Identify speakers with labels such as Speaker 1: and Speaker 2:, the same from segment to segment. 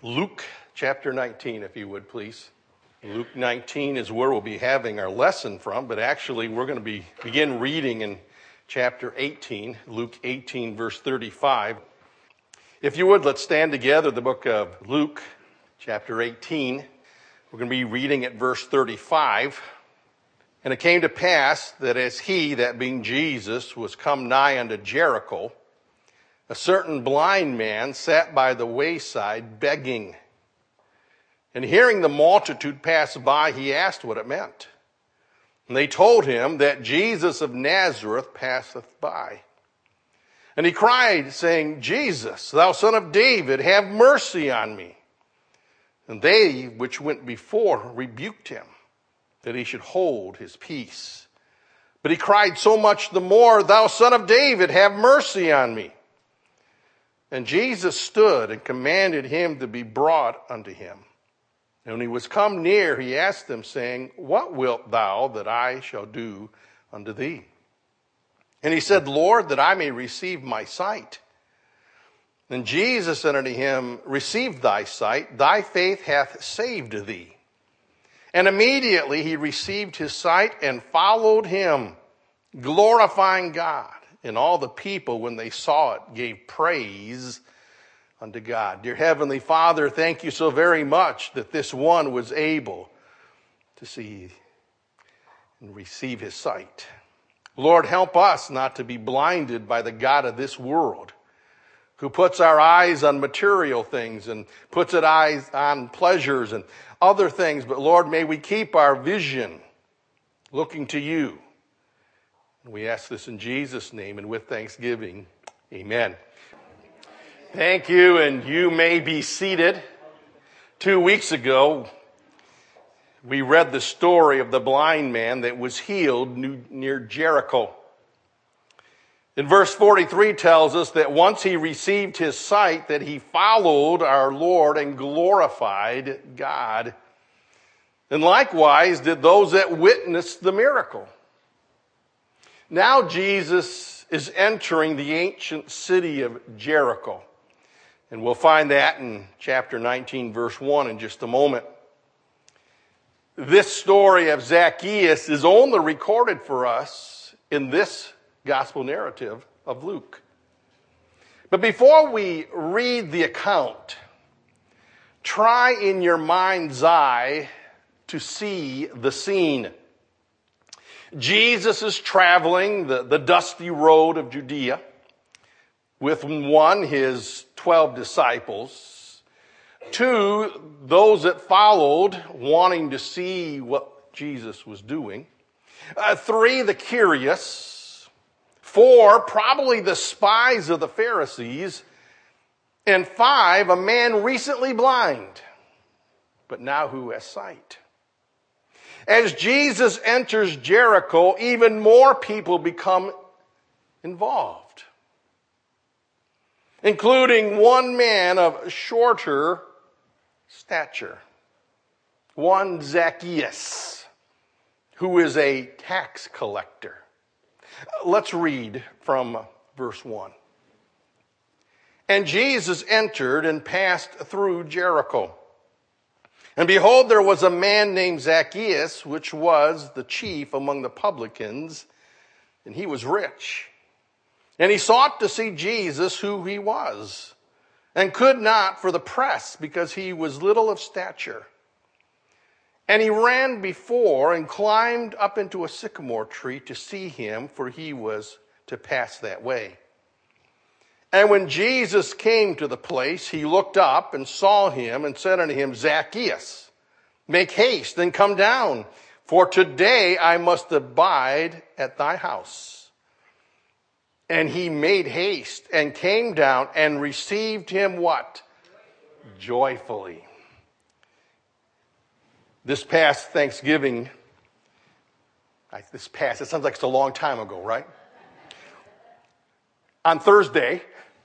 Speaker 1: Luke chapter 19, if you would, please. Luke 19 is where we'll be having our lesson from, but actually we're going to begin reading in chapter 18, Luke 18, verse 35. If you would, let's stand together, the book of Luke, chapter 18. We're going to be reading at verse 35. And it came to pass that as he, that being Jesus, was come nigh unto Jericho, a certain blind man sat by the wayside begging. And hearing the multitude pass by, he asked what it meant. And they told him that Jesus of Nazareth passeth by. And he cried, saying, Jesus, thou son of David, have mercy on me. And they which went before rebuked him, that he should hold his peace. But he cried so much the more, Thou son of David, have mercy on me. And Jesus stood and commanded him to be brought unto him. And when he was come near, he asked them, saying, What wilt thou that I shall do unto thee? And he said, Lord, that I may receive my sight. And Jesus said unto him, Receive thy sight, thy faith hath saved thee. And immediately he received his sight and followed him, glorifying God. And all the people, when they saw it, gave praise unto God. Dear Heavenly Father, thank you so very much that this one was able to see and receive his sight. Lord, help us not to be blinded by the god of this world, who puts our eyes on material things and puts our eyes on pleasures and other things. But Lord, may we keep our vision looking to you. And we ask this in Jesus' name and with thanksgiving. Amen. Thank you, and you may be seated. 2 weeks ago, we read the story of the blind man that was healed near Jericho. In verse 43 tells us that once he received his sight, that he followed our Lord and glorified God. And likewise did those that witnessed the miracle. Now Jesus is entering the ancient city of Jericho. And we'll find that in chapter 19, verse 1 in just a moment. This story of Zacchaeus is only recorded for us in this gospel narrative of Luke. But before we read the account, try in your mind's eye to see the scene. Jesus is traveling the dusty road of Judea with one, his 12 disciples, two, those that followed wanting to see what Jesus was doing, three, the curious, four, probably the spies of the Pharisees, and five, a man recently blind, but now who has sight. As Jesus enters Jericho, even more people become involved, including one man of shorter stature, one Zacchaeus, who is a tax collector. Let's read from verse 1. And Jesus entered and passed through Jericho. And behold, there was a man named Zacchaeus, which was the chief among the publicans, and he was rich. And he sought to see Jesus, who he was, and could not for the press, because he was little of stature. And he ran before and climbed up into a sycamore tree to see him, for he was to pass that way. And when Jesus came to the place, he looked up and saw him and said unto him, Zacchaeus, make haste and come down, for today I must abide at thy house. And he made haste and came down and received him what? Joyfully. This past Thanksgiving, it sounds like it's a long time ago, right? On Thursday,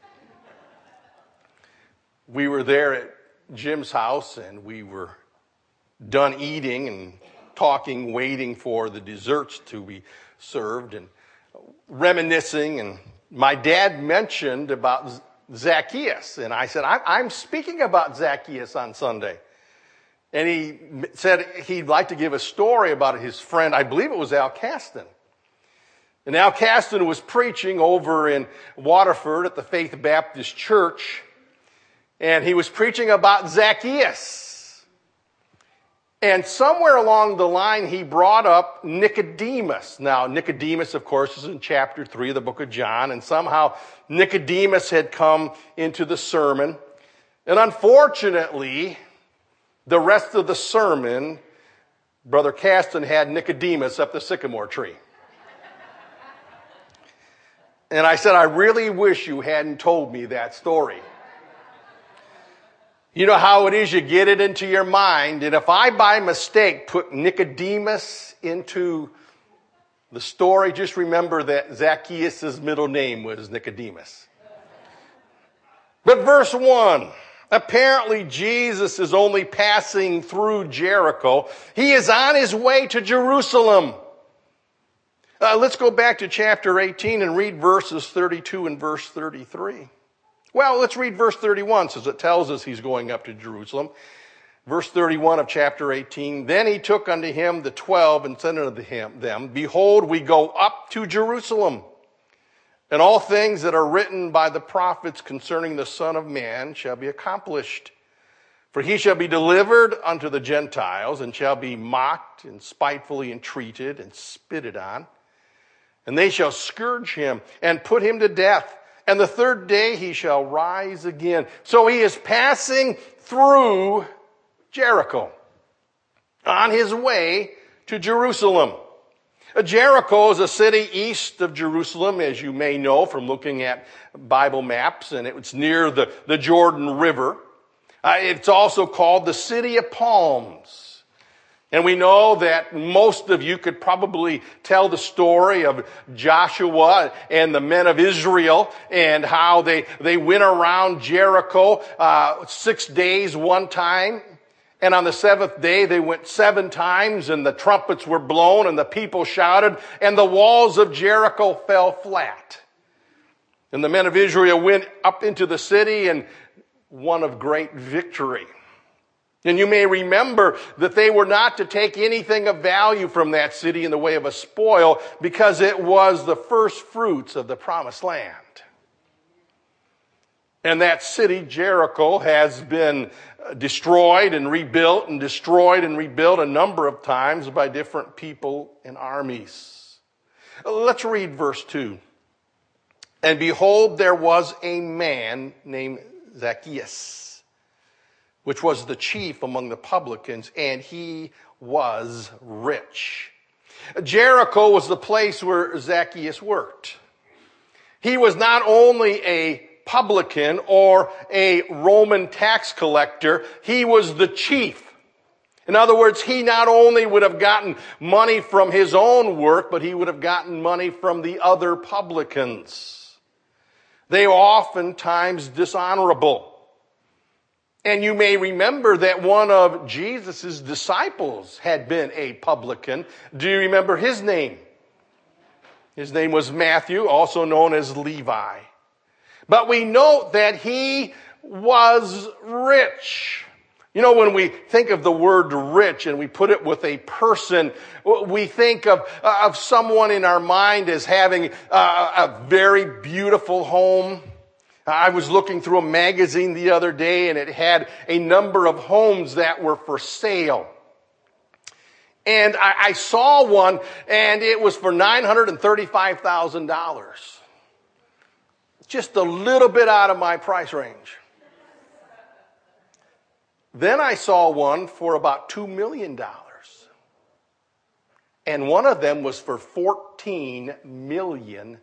Speaker 1: we were there at Jim's house, and we were done eating and talking, waiting for the desserts to be served and reminiscing. And my dad mentioned about Zacchaeus. And I said, I'm speaking about Zacchaeus on Sunday. And he said he'd like to give a story about his friend, I believe it was Al Caston. And Al Caston was preaching over in Waterford at the Faith Baptist Church. And he was preaching about Zacchaeus. And somewhere along the line, he brought up Nicodemus. Now, Nicodemus, of course, is in chapter 3 of the book of John. And somehow Nicodemus had come into the sermon. And unfortunately, the rest of the sermon, Brother Caston had Nicodemus up the sycamore tree. And I said, I really wish you hadn't told me that story. You know how it is, you get it into your mind, and if I by mistake put Nicodemus into the story, just remember that Zacchaeus' middle name was Nicodemus. But verse 1, apparently Jesus is only passing through Jericho. He is on his way to Jerusalem. Let's go back to chapter 18 and read verses 32 and verse 33. Well, let's read verse 31, since it tells us he's going up to Jerusalem. Verse 31 of chapter 18, then he took unto him the 12 and said unto them, behold, we go up to Jerusalem, and all things that are written by the prophets concerning the Son of Man shall be accomplished. For he shall be delivered unto the Gentiles, and shall be mocked and spitefully entreated and spitted on. And they shall scourge him and put him to death. And the third day he shall rise again. So he is passing through Jericho on his way to Jerusalem. Jericho is a city east of Jerusalem, as you may know from looking at Bible maps, and it's near the Jordan River. It's also called the City of Palms. And we know that most of you could probably tell the story of Joshua and the men of Israel and how they went around Jericho 6 days one time. And on the seventh day, they went 7 times, and the trumpets were blown, and the people shouted, and the walls of Jericho fell flat. And the men of Israel went up into the city and won a great victory. And you may remember that they were not to take anything of value from that city in the way of a spoil, because it was the first fruits of the promised land. And that city, Jericho, has been destroyed and rebuilt a number of times by different people and armies. Let's read verse 2. And behold, there was a man named Zacchaeus, which was the chief among the publicans, and he was rich. Jericho was the place where Zacchaeus worked. He was not only a publican or a Roman tax collector, he was the chief. In other words, he not only would have gotten money from his own work, but he would have gotten money from the other publicans. They were oftentimes dishonorable. And you may remember that one of Jesus' disciples had been a publican. Do you remember his name? His name was Matthew, also known as Levi. But we note that he was rich. You know, when we think of the word rich and we put it with a person, we think of someone in our mind as having a very beautiful home. I was looking through a magazine the other day, and it had a number of homes that were for sale. And I saw one, and it was for $935,000. Just a little bit out of my price range. Then I saw one for about $2 million. And one of them was for $14 million.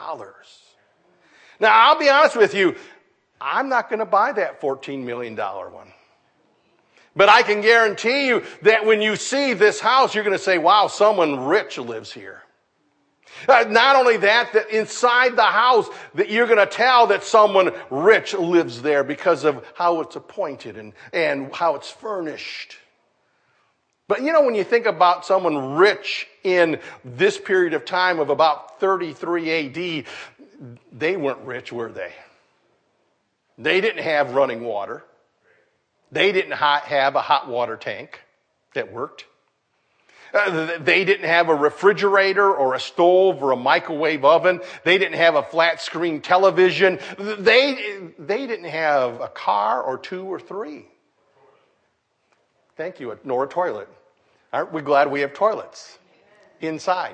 Speaker 1: Now, I'll be honest with you, I'm not going to buy that $14 million one. But I can guarantee you that when you see this house, you're going to say, wow, someone rich lives here. Not only that inside the house, that you're going to tell that someone rich lives there because of how it's appointed and how it's furnished. But you know, when you think about someone rich in this period of time of about 33 AD, they weren't rich, were they? They didn't have running water. They didn't have a hot water tank that worked. They didn't have a refrigerator or a stove or a microwave oven. They didn't have a flat screen television. They didn't have a car or two or three. Thank you, nor a toilet. Aren't we glad we have toilets inside?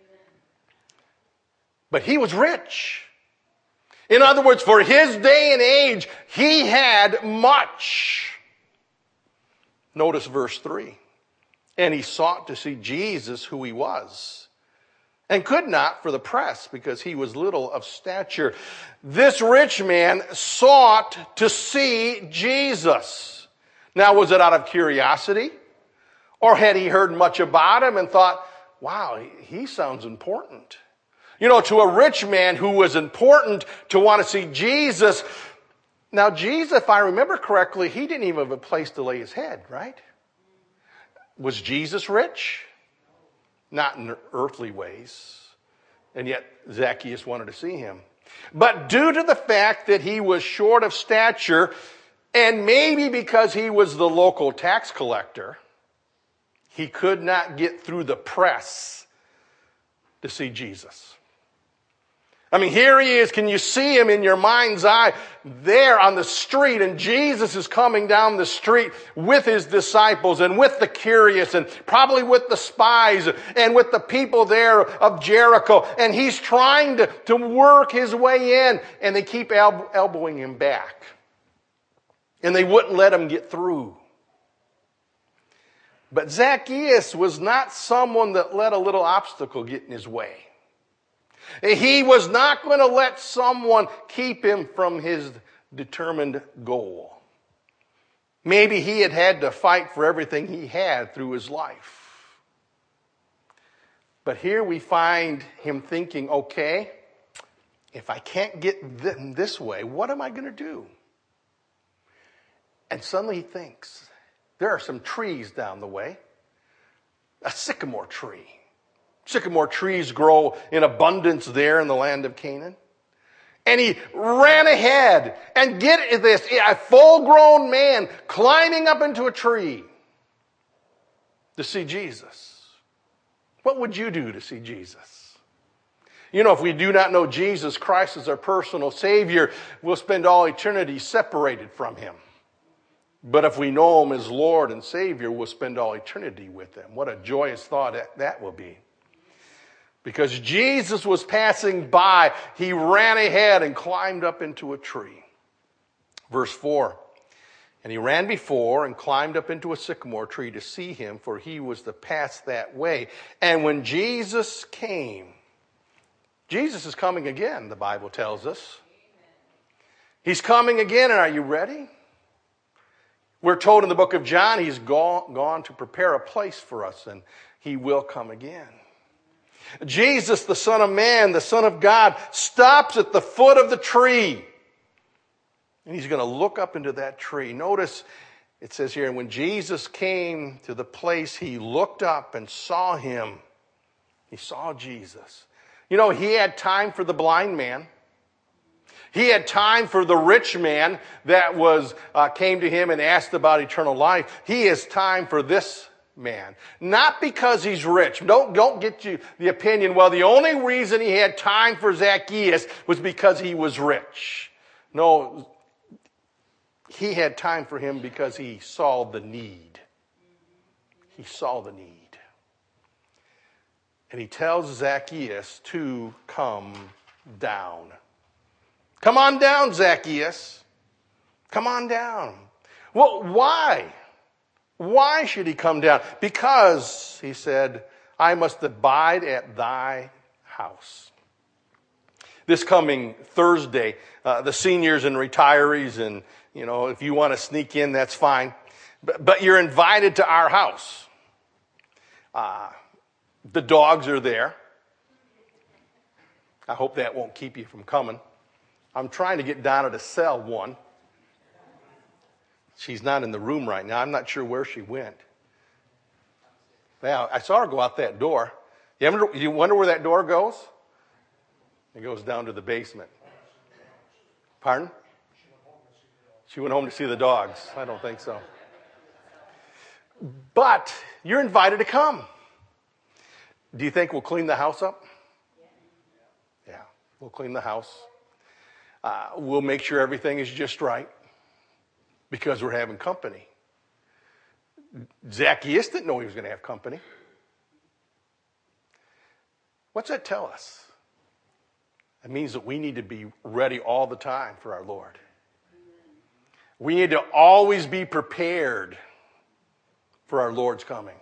Speaker 1: But he was rich. In other words, for his day and age, he had much. Notice verse 3. And he sought to see Jesus, who he was, and could not for the press, because he was little of stature. This rich man sought to see Jesus. Now, was it out of curiosity? Or had he heard much about him and thought, wow, he sounds important? You know, to a rich man who was important to want to see Jesus. Now, Jesus, if I remember correctly, he didn't even have a place to lay his head, right? Was Jesus rich? Not in earthly ways. And yet Zacchaeus wanted to see him. But due to the fact that he was short of stature, and maybe because he was the local tax collector, he could not get through the press to see Jesus. I mean, here he is. Can you see him in your mind's eye there on the street? And Jesus is coming down the street with his disciples and with the curious and probably with the spies and with the people there of Jericho. And he's trying to work his way in, and they keep elbowing him back. And they wouldn't let him get through. But Zacchaeus was not someone that let a little obstacle get in his way. He was not going to let someone keep him from his determined goal. Maybe he had to fight for everything he had through his life. But here we find him thinking, okay, if I can't get this way, what am I going to do? And suddenly he thinks, there are some trees down the way. A sycamore tree. Sycamore trees grow in abundance there in the land of Canaan. And he ran ahead and get this, a full-grown man climbing up into a tree to see Jesus. What would you do to see Jesus? You know, if we do not know Jesus Christ as our personal Savior, we'll spend all eternity separated from him. But if we know him as Lord and Savior, we'll spend all eternity with him. What a joyous thought that will be. Because Jesus was passing by, he ran ahead and climbed up into a tree. Verse 4, and he ran before and climbed up into a sycamore tree to see him, for he was to pass that way. And when Jesus came, Jesus is coming again, the Bible tells us. He's coming again, and are you ready? We're told in the book of John, he's gone to prepare a place for us, and he will come again. Jesus, the Son of Man, the Son of God, stops at the foot of the tree. And he's going to look up into that tree. Notice it says here, when Jesus came to the place, he looked up and saw him. He saw Jesus. You know, he had time for the blind man. He had time for the rich man that came to him and asked about eternal life. He has time for this man. Not because he's rich. Don't get you the opinion, well, the only reason he had time for Zacchaeus was because he was rich. No, he had time for him because he saw the need. He saw the need. And he tells Zacchaeus to come down. Come on down, Zacchaeus. Come on down. Well, why? Why should he come down? Because, he said, I must abide at thy house. This coming Thursday, the seniors and retirees, and, you know, if you want to sneak in, that's fine. But you're invited to our house. The dogs are there. I hope that won't keep you from coming. I'm trying to get Donna to sell one. She's not in the room right now. I'm not sure where she went. Now, I saw her go out that door. You wonder where that door goes? It goes down to the basement. Pardon? She went home to see the dogs. I don't think so. But you're invited to come. Do you think we'll clean the house up? Yeah, we'll clean the house. We'll make sure everything is just right because we're having company. Zacchaeus didn't know he was going to have company. What's that tell us? It means that we need to be ready all the time for our Lord. We need to always be prepared for our Lord's coming.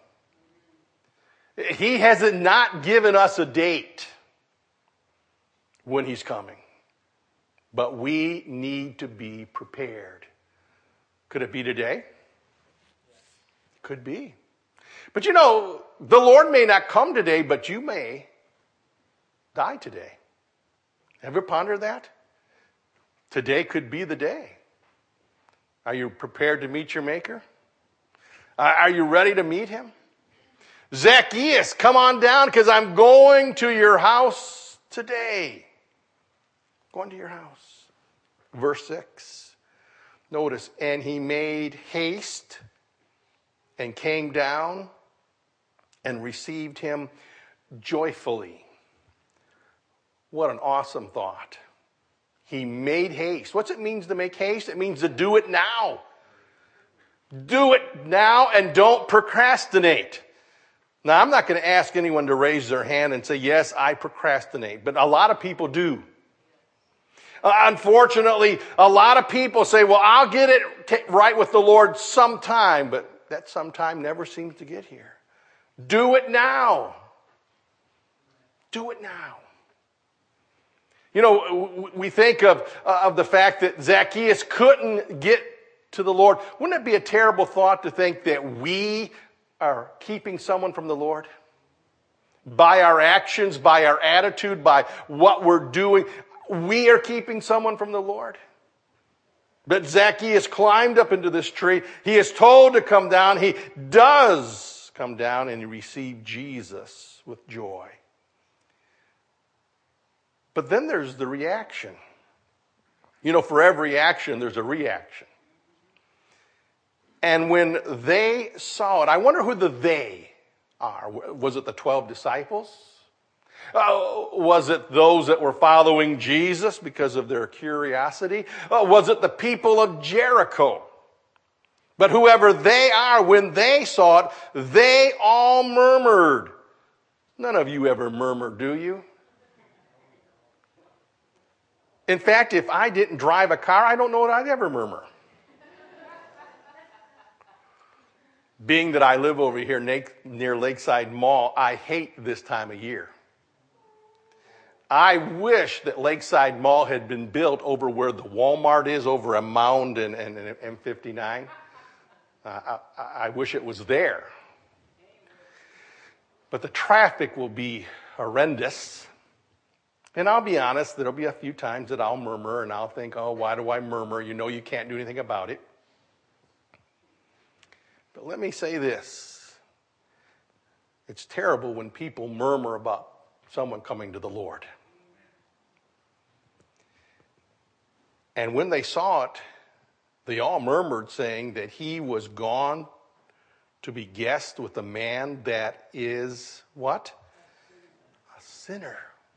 Speaker 1: He has not given us a date when he's coming, but we need to be prepared. Could it be today? Could be. But you know, the Lord may not come today, but you may die today. Ever ponder that? Today could be the day. Are you prepared to meet your Maker? Are you ready to meet him? Zacchaeus, come on down because I'm going to your house today. Going to your house. Verse 6. Notice, and he made haste and came down and received him joyfully. What an awesome thought. He made haste. What's it mean to make haste? It means to do it now. Do it now and don't procrastinate. Now, I'm not going to ask anyone to raise their hand and say, yes, I procrastinate. But a lot of people do. Unfortunately, a lot of people say, well, I'll get it right with the Lord sometime. But that sometime never seems to get here. Do it now. Do it now. You know, we think of the fact that Zacchaeus couldn't get to the Lord. Wouldn't it be a terrible thought to think that we are keeping someone from the Lord? By our actions, by our attitude, by what we're doing, we are keeping someone from the Lord. But Zacchaeus climbed up into this tree. He is told to come down. He does come down and receive Jesus with joy. But then there's the reaction. You know, for every action, there's a reaction. And when they saw it, I wonder who the they are. Was it the 12 disciples? Was it those that were following Jesus because of their curiosity? Was it the people of Jericho? But whoever they are, when they saw it, they all murmured. None of you ever murmur, do you? In fact, if I didn't drive a car, I don't know what I'd ever murmur. Being that I live over here near Lakeside Mall, I hate this time of year. I wish that Lakeside Mall had been built over where the Walmart is, over a mound and M59. I wish it was there. But the traffic will be horrendous. And I'll be honest, there'll be a few times that I'll murmur and I'll think, oh, why do I murmur? You know you can't do anything about it. But let me say this. It's terrible when people murmur about someone coming to the Lord. And when they saw it, they all murmured, saying that he was gone to be guest with a man that is what? A sinner.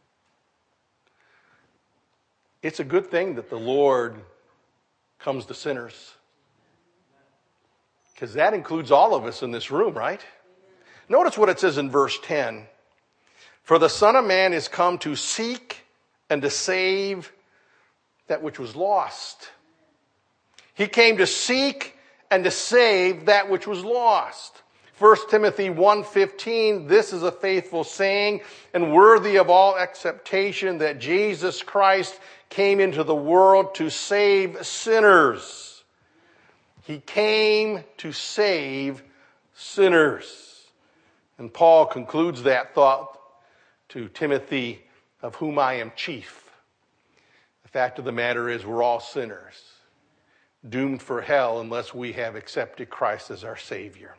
Speaker 1: It's a good thing that the Lord comes to sinners. Because that includes all of us in this room, right? Notice what it says in verse 10. For the Son of Man is come to seek and to save that which was lost. He came to seek and to save that which was lost. 1 Timothy 1:15, this is a faithful saying and worthy of all acceptation that Jesus Christ came into the world to save sinners. He came to save sinners. And Paul concludes that thought to Timothy, of whom I am chief. The fact of the matter is we're all sinners, doomed for hell unless we have accepted Christ as our Savior.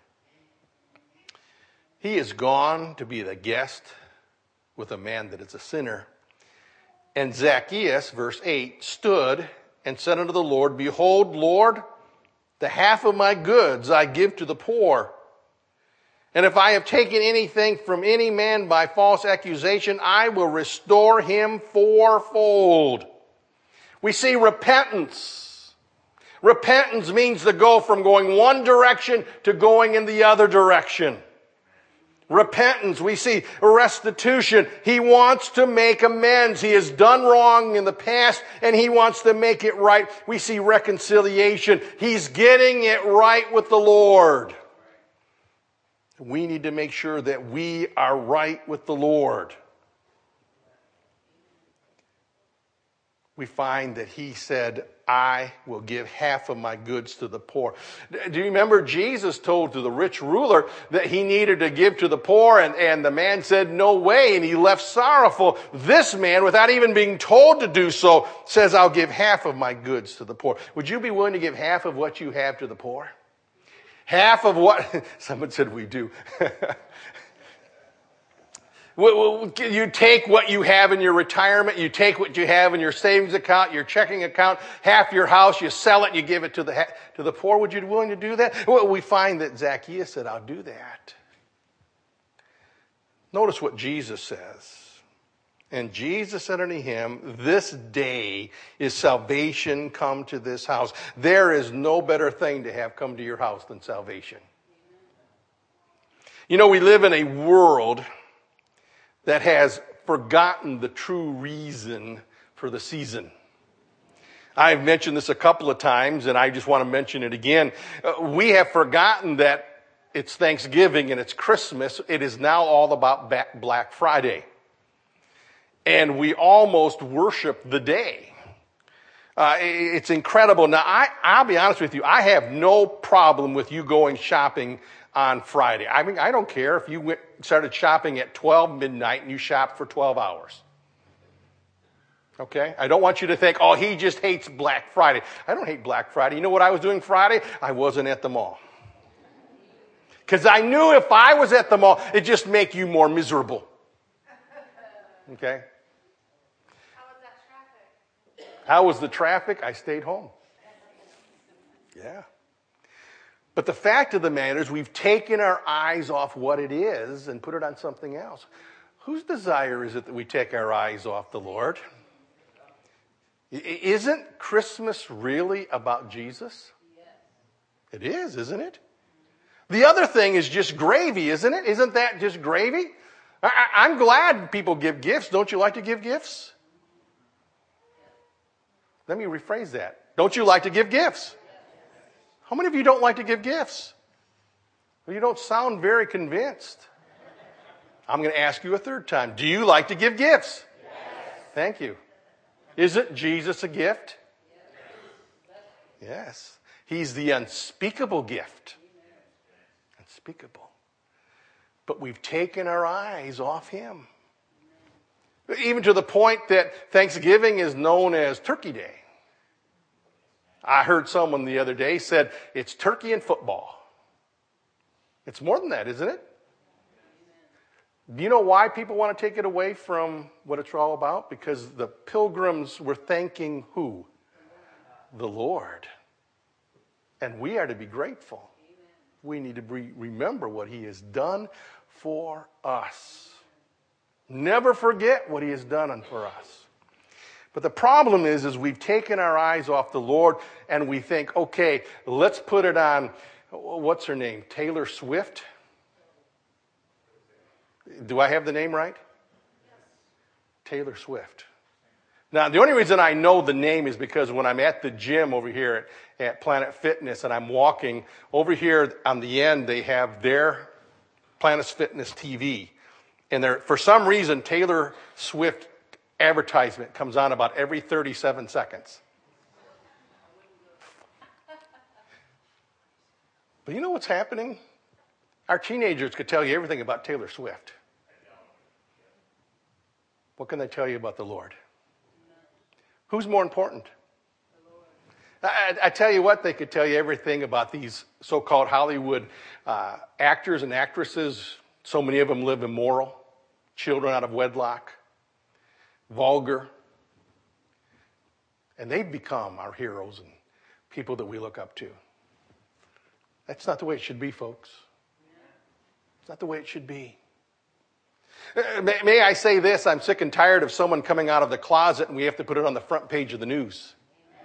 Speaker 1: He is gone to be the guest with a man that is a sinner. And Zacchaeus, verse 8, stood and said unto the Lord, Behold, Lord, the half of my goods I give to the poor. And if I have taken anything from any man by false accusation, I will restore him fourfold. We see repentance. Repentance means to go from going one direction to going in the other direction. Repentance, we see restitution. He wants to make amends. He has done wrong in the past and he wants to make it right. We see reconciliation. He's getting it right with the Lord. We need to make sure that we are right with the Lord. We find that he said, I will give half of my goods to the poor. Do you remember Jesus told to the rich ruler that he needed to give to the poor, and the man said, no way, and he left sorrowful. This man, without even being told to do so, says, I'll give half of my goods to the poor. Would you be willing to give half of what you have to the poor? Half of what? Someone said we do. You take what you have in your retirement, you take what you have in your savings account, your checking account, half your house, you sell it, you give it to the poor. Would you be willing to do that? Well, we find that Zacchaeus said, I'll do that. Notice what Jesus says. And Jesus said unto him, this day is salvation come to this house. There is no better thing to have come to your house than salvation. You know, we live in a world that has forgotten the true reason for the season. I've mentioned this a couple of times, and I just want to mention it again. We have forgotten that it's Thanksgiving and it's Christmas. It is now all about Black Friday. And we almost worship the day. It's incredible. Now, I'll be honest with you. I have no problem with you going shopping on Friday. I mean, I don't care if you started shopping at 12 midnight and you shopped for 12 hours. Okay? I don't want you to think, oh, he just hates Black Friday. I don't hate Black Friday. You know what I was doing Friday? I wasn't at the mall. Because I knew if I was at the mall, it'd just make you more miserable. Okay? How was the traffic? I stayed home. Yeah. But the fact of the matter is we've taken our eyes off what it is and put it on something else. Whose desire is it that we take our eyes off the Lord? Isn't Christmas really about Jesus? It is, isn't it? The other thing is just gravy, isn't it? Isn't that just gravy? I'm glad people give gifts. Don't you like to give gifts? Let me rephrase that. Don't you like to give gifts? How many of you don't like to give gifts? Well, you don't sound very convinced. I'm going to ask you a third time. Do you like to give gifts? Yes. Thank you. Isn't Jesus a gift? Yes. He's the unspeakable gift. Unspeakable. But we've taken our eyes off him. Even to the point that Thanksgiving is known as Turkey Day. I heard someone the other day said it's turkey and football. It's more than that, isn't it? Do you know why people want to take it away from what it's all about? Because the pilgrims were thanking who? The Lord. And we are to be grateful. We need to remember what he has done for us. Never forget what he has done for us. But the problem is we've taken our eyes off the Lord and we think, okay, let's put it on, what's her name? Taylor Swift? Do I have the name right? Yes. Taylor Swift. Now, the only reason I know the name is because when I'm at the gym over here at Planet Fitness and I'm walking, over here on the end, they have their Planet Fitness TV. And there, for some reason, Taylor Swift advertisement comes on about every 37 seconds. But you know what's happening? Our teenagers could tell you everything about Taylor Swift. What can they tell you about the Lord? Who's more important? I tell you what, they could tell you everything about these so-called Hollywood actors and actresses. So many of them live immoral, children out of wedlock, vulgar. And they've become our heroes and people that we look up to. That's not the way it should be, folks. It's not the way it should be. May I say this? I'm sick and tired of someone coming out of the closet and we have to put it on the front page of the news.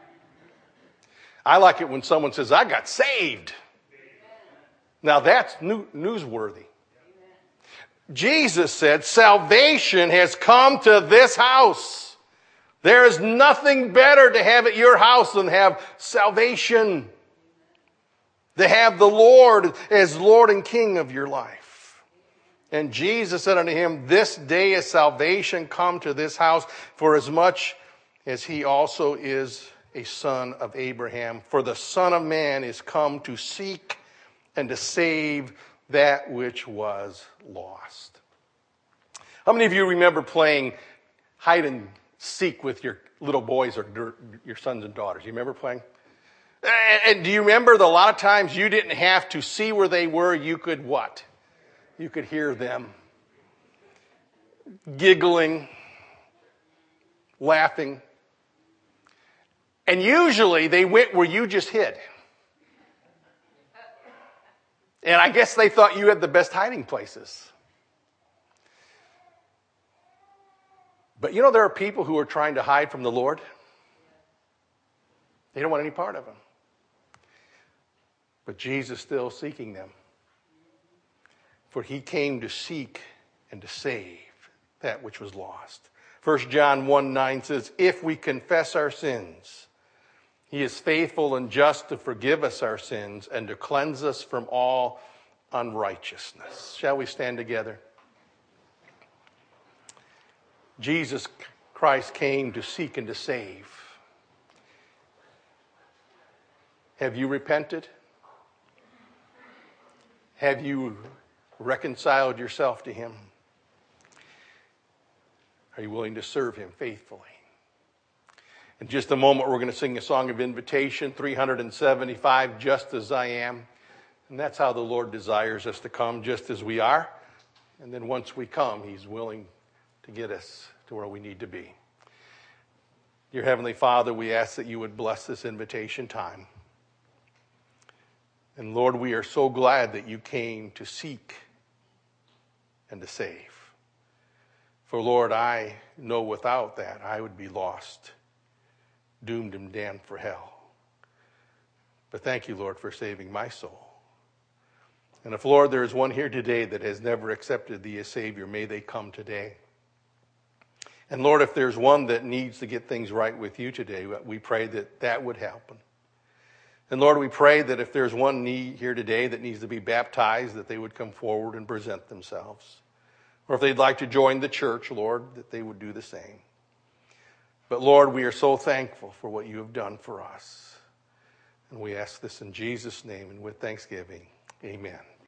Speaker 1: I like it when someone says, I got saved. Now that's newsworthy. Jesus said, salvation has come to this house. There is nothing better to have at your house than have salvation. To have the Lord as Lord and King of your life. And Jesus said unto him, this day is salvation come to this house, for as much as he also is a son of Abraham. For the Son of Man is come to seek and to save that which was lost. How many of you remember playing hide and seek with your little boys or your sons and daughters? You remember playing? And do you remember that a lot of times you didn't have to see where they were? You could what? You could hear them giggling, laughing. And usually they went where you just hid. And I guess they thought you had the best hiding places. But you know, there are people who are trying to hide from the Lord. They don't want any part of him. But Jesus is still seeking them. For he came to seek and to save that which was lost. 1 John 1:9 says, if we confess our sins, he is faithful and just to forgive us our sins and to cleanse us from all unrighteousness. Shall we stand together? Jesus Christ came to seek and to save. Have you repented? Have you reconciled yourself to him? Are you willing to serve him faithfully? In just a moment, we're going to sing a song of invitation, 375, Just As I Am. And that's how the Lord desires us to come, just as we are. And then once we come, he's willing to get us to where we need to be. Dear Heavenly Father, we ask that you would bless this invitation time. And Lord, we are so glad that you came to seek and to save. For Lord, I know without that I would be lost, doomed and damned for hell. But thank you, Lord, for saving my soul. And if, Lord, there is one here today that has never accepted thee as Savior, may they come today. And Lord, if there's one that needs to get things right with you today, we pray that that would happen. And Lord, we pray that if there's one need here today that needs to be baptized, that they would come forward and present themselves. Or if they'd like to join the church, Lord, that they would do the same. But Lord, we are so thankful for what you have done for us. And we ask this in Jesus' name and with thanksgiving. Amen.